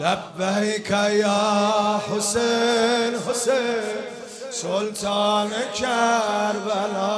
لبیک یا حسین حسین سلطان کربلا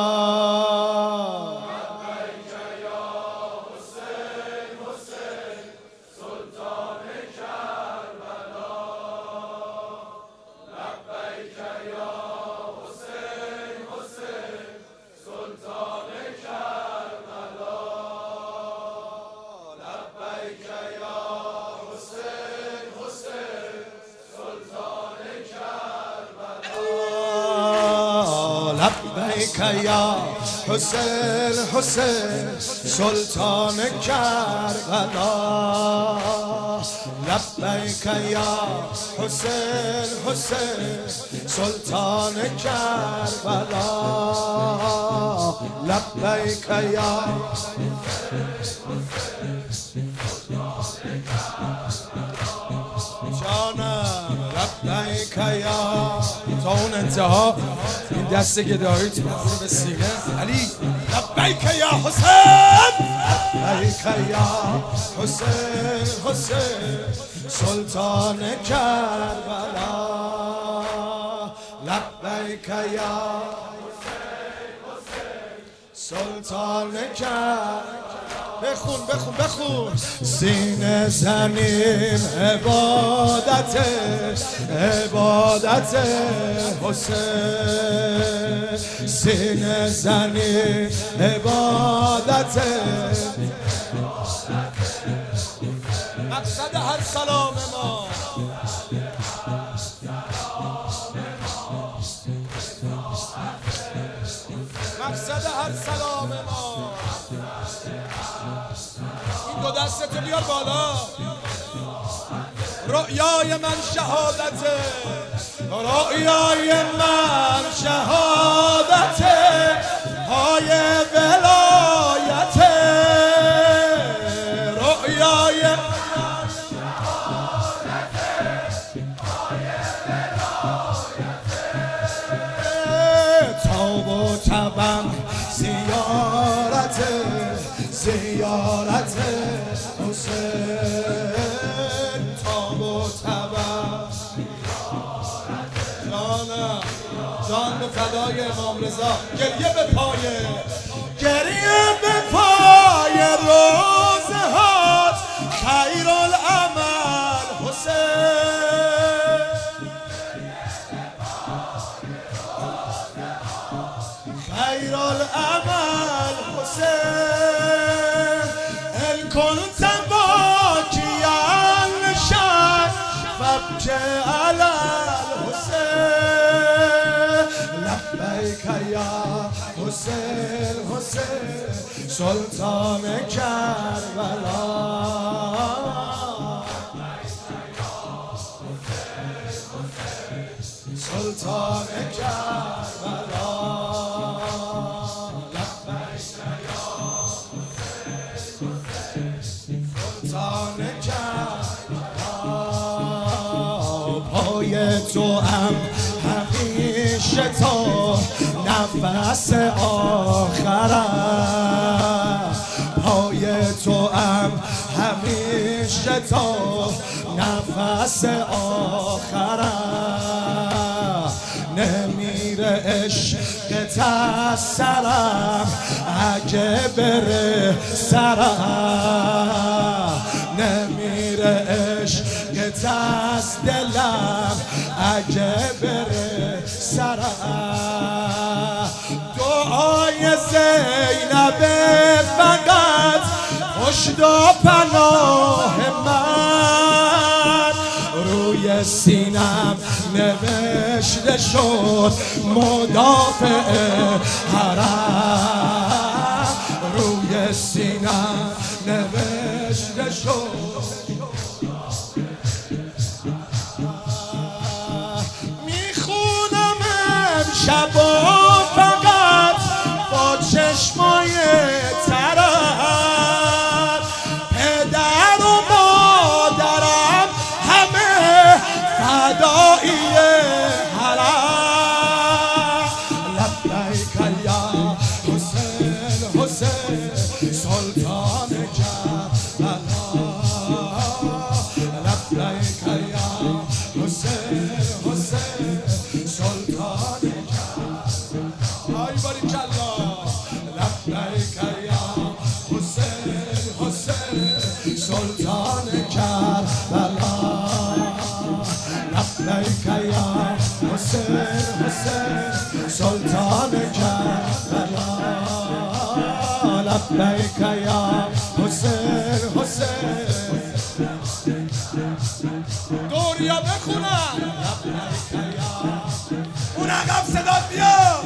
لبیک یا حسین حسین سلطان کربلا لبیک یا حسین حسین سلطان کربلا لبیک یا حسین حسین سلطان لبیک یا حسین حسین سلطان کربلا لبیک یا حسین حسین سلطان کربلا لبیک یا جانم لبیک یا تا اون انتها این دست گداییت بخوره به سینه علی لبیک یا حسین لبیک یا حسین حسین سلطان کربلا لبیک یا سلطان کربلا بخون بخون بخون سینه زنیم عبادت عبادت حسین سینه زنیم عبادت مقصد هر سلام ما مقصد هر سلام ما این دو دستتو بیار بالا رؤیای من شهادته رؤیای من شهادته های ولایته رؤیای من شهادته های ولایته تاب و تبم زیارت زیارت حسین تاب و تبم جانم جان به فدای امام رضا گریه به پایه گریه به پای روزه هات خیر العمل حسین خیر العمل حسین ان كنت باكيا شان فابكي على الحسين لبيك يا حسين حسين سلطان كربلا سلطان كربلا پای تو هم همیشه تا نفس آخرم پای تو هم همیشه تا نفس آخرم نمیره عشق سرم اگه بره سرم نمیره عشق از دلم اگه بره سرم دعای زینب فقط خدا پناه من روی سینم نوشته شد مدافع حرم روی سینم نوشته شد میخونم امشبا فقط با چشمای ترم پدر و مادرم همه فدایی حرم لبیک یا حسین حسین سلطان کربلا دوریا بخونم اون عقب صدات بیاد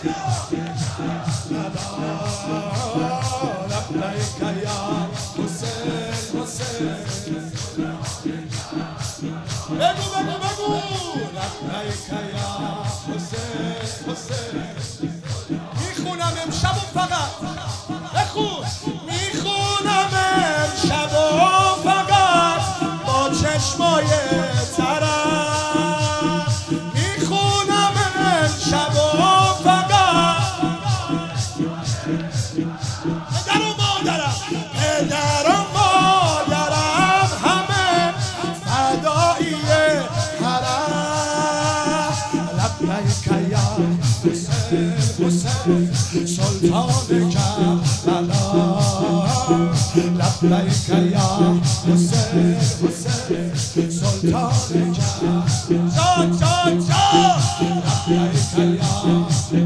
لبیک یا حسین حسین بگو لبیک یا حسین حسین میخونم امشب و فقط بخون میخونم امشب و فقط با چشمای طرف میخونم امشب و فقط پدر و مادرم همه فدایی حرم لبیک یا حسین حسین سلطان کربلا لبیک یا حسین حسین سلطان کربلا لبیک یا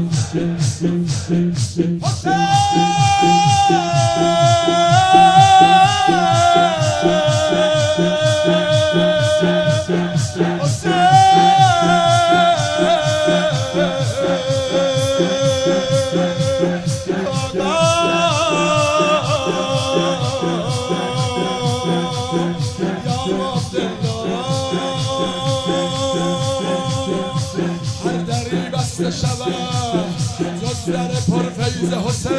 هر دری بسته شود جز در پرفیض حسین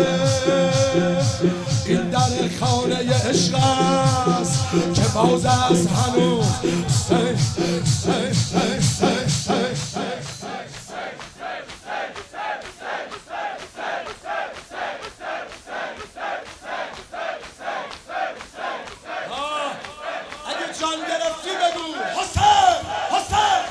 این در خانه عشق است که باز است هنوز اگه جان گرفتی بگو حسین حسین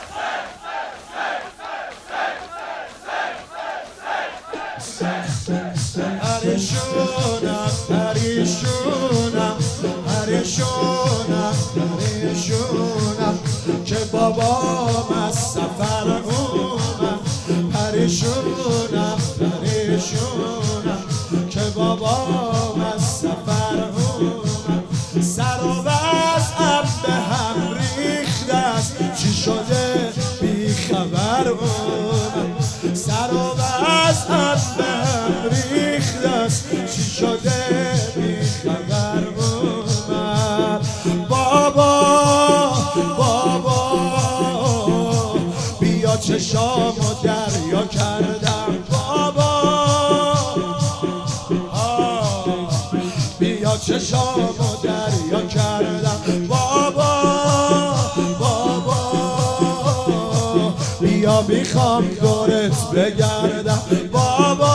پریشونم پریشونم پریشونم پریشونم که بابام از سفر اومد پریشونم پریشونم که بابام از سفر اومد سر و وضعم به هم ریخته است چی شده بی خبر اومد سر و وضعم به هم ریخته است چی شده بی خبر اومد بابا بیا چشامو دریا کردم بابا بیا چشامو دریا کردم بابا بیا میخوام دورت بگردم بابا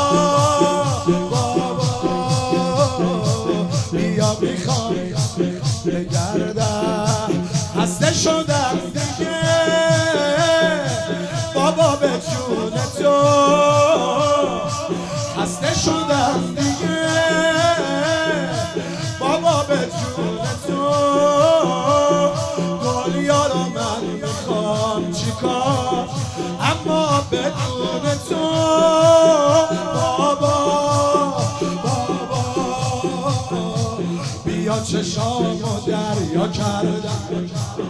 بیا میخوام بگردم خسته شدم دیگه بابا به جون تو خسته شدم دیگه بابا به جون تو دنیا رو من میخوام چیکار اما بدون تو بابا بیا چشامو دریا کردم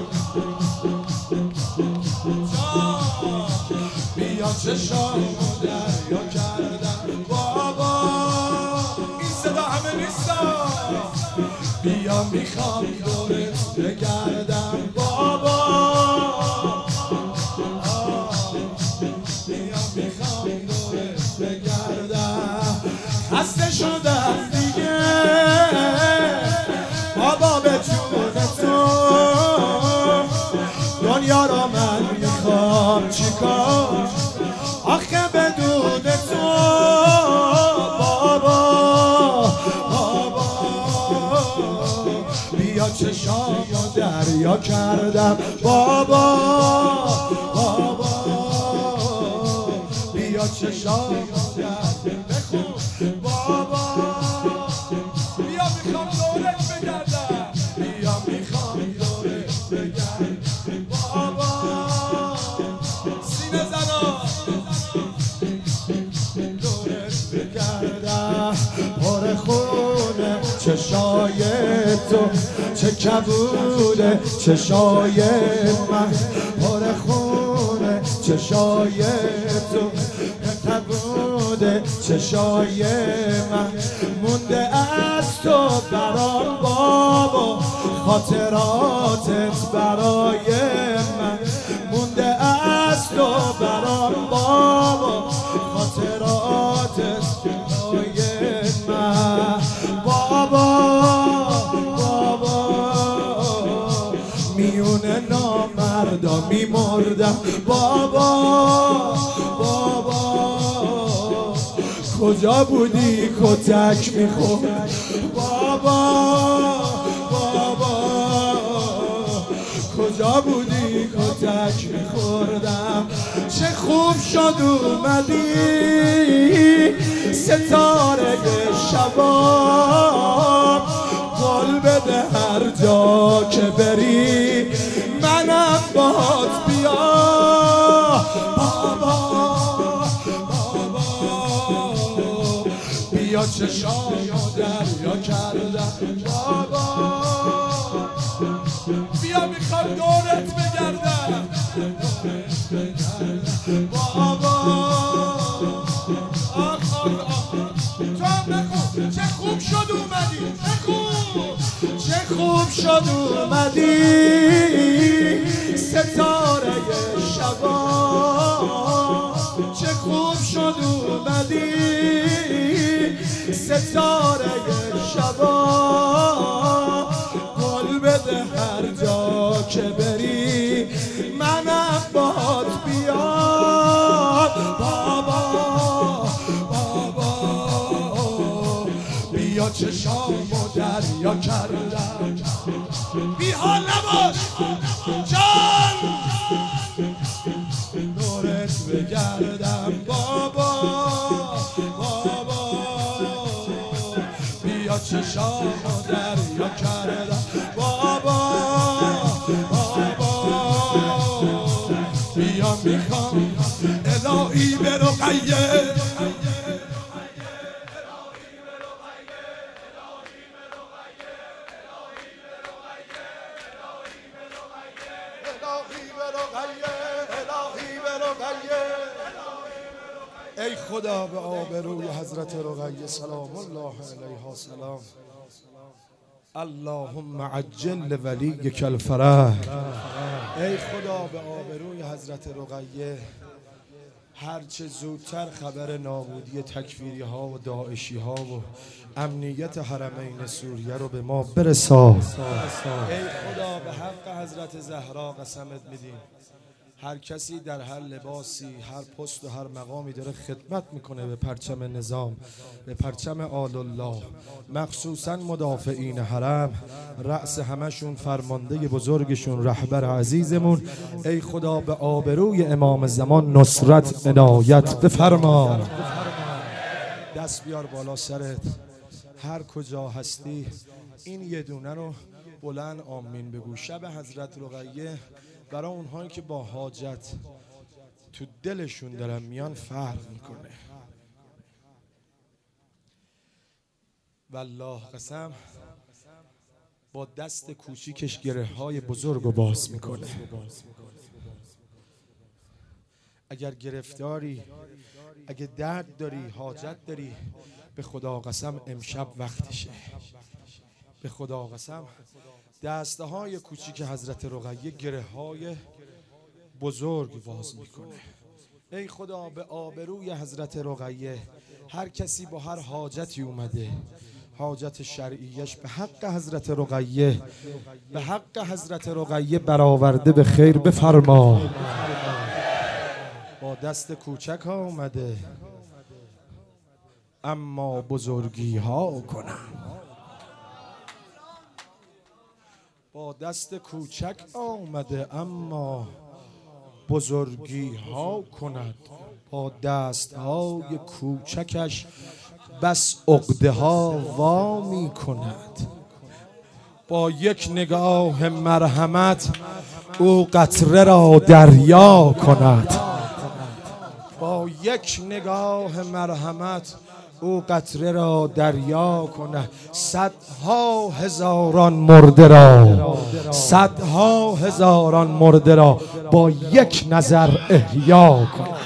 بیا چشامو دریا کردم بابا این صدا همه نیستا بیا میخوام دورت بگردم بابا بیا میخوام دورت بگردم خسته شدم دیگه بابا به جون تو دنیا رو من میخوام چیکار آخه بدون تو بابا بیا چشامو دریا کردم بابا بیا چشامو دریا بخون بابا بیا میخوام دورت بگردم بیا میخوام دورت بگردم بابا سینه زنا دورت بگردم پر خونه چشای تو چه کبوده چشای من پر خونه چشای تو کبوده چشای من مونده از تو برام بابا خاطراتت برای من مونده از تو برام بابا خاطراتت برای من بابا میونه نامردا میمردم بابا کجا بودی کتک میخورد بابا کجا بودی کتک میخوردم چه خوب شد اومدی ستاره شباب قول بده هر جا که بری منم باهات بیا بابا بیا چشامو دریا کردم بابا بیا میخوام دورت بگردم بابا تو هم بخون چه خوب شد اومدی چه خوب شد اومدی ستاره شبا چه خوب شد اومدی ستاره شبا قول بده هر جا که بری منم باهات بیام بابا بیا چشامو دریا کردم بی حال نباش جان دورت بگردم بابا بیا چشامو دریا کردم بابا بیا میخوام الهی به رقیه ای خدا به آبروی حضرت رقیه سلام الله علیها سلام اللهم عجل ولیک الفرح ای خدا به آبروی حضرت رقیه هرچه زودتر خبر نابودی تکفیری ها و داعشی ها و امنیت حرمین سوریه رو به ما برسا ای خدا به حق حضرت زهرا قسمت میدیم هر کسی در هر لباسی هر پست و هر مقامی داره خدمت میکنه به پرچم نظام به پرچم آل الله مخصوصا مدافعین حرم رأس همشون فرمانده بزرگشون رهبر عزیزمون ای خدا به آبروی امام زمان نصرت عنایت بفرما دست بیار بالا سرت هر کجا هستی این یه دونه رو بلند آمین بگو شب حضرت رقیه برای اونهایی که با حاجت تو دلشون دارن میان فرق میکنه والله قسم با دست کوچیکش گره های بزرگ رو باز میکنه اگر گرفتاری اگه درد داری حاجت داری به خدا قسم امشب وقتشه به خدا قسم دسته های کوچیک حضرت رقیه گره های بزرگ باز میکنه ای خدا به آبروی حضرت رقیه هر کسی با هر حاجتی اومده حاجت شرعیش به حق حضرت رقیه به حق حضرت رقیه برآورده به خیر بفرما با دست کوچک ها اومده اما بزرگی ها کنم با دست کوچک آمده اما بزرگی ها کند با دست های کوچکش بس عقده ها وا می کند با یک نگاه مرحمت او قطره را دریا کند با یک نگاه مرحمت او قطره را دریا کنه، صدها هزاران مرده را، صدها هزاران مرده را با یک نظر احیا کنه.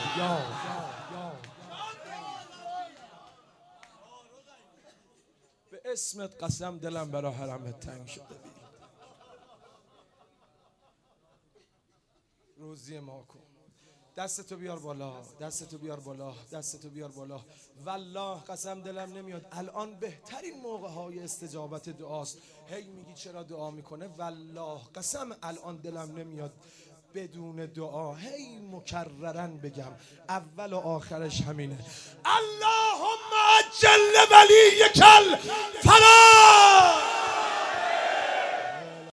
به اسمت قسم دلم برای حرمت تنگ شده. روزی ما کن. دستتو بیار بالا، دستتو بیار بالا، دستتو بیار بالا. والله قسم دلم نمیاد الان بهترین موقع‌های استجابت دعاست. هی میگی چرا دعا میکنه؟ والله قسم الان دلم نمیاد بدون دعا هی مکررن بگم اول و آخرش همینه. اللهم عجل ولیک الفرج.